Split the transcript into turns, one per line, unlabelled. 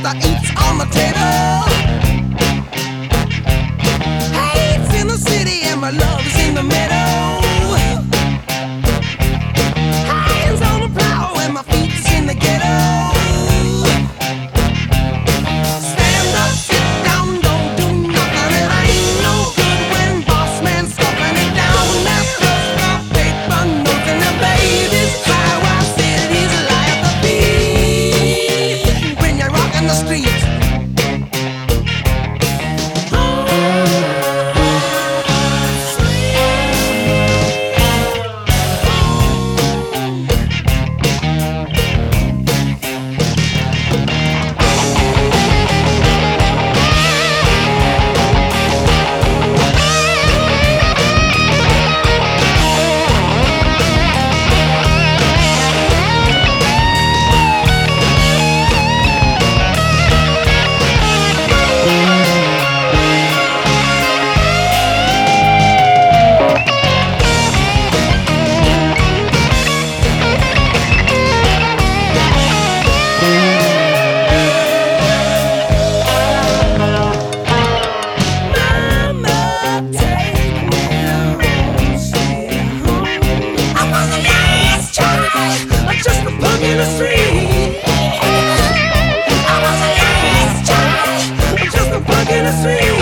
the eats on the table. Hate's in the city and my love is in the meadow. Hands on the plow and my feet is in the ghetto. Stand up, sit down, don't do nothing. It ain't no good when boss man's stuffing it down. That's just the paper notes and the babies cry while cities lie at the beat. When you're rocking the streets. In the street, I was a last child, just a punk in the street.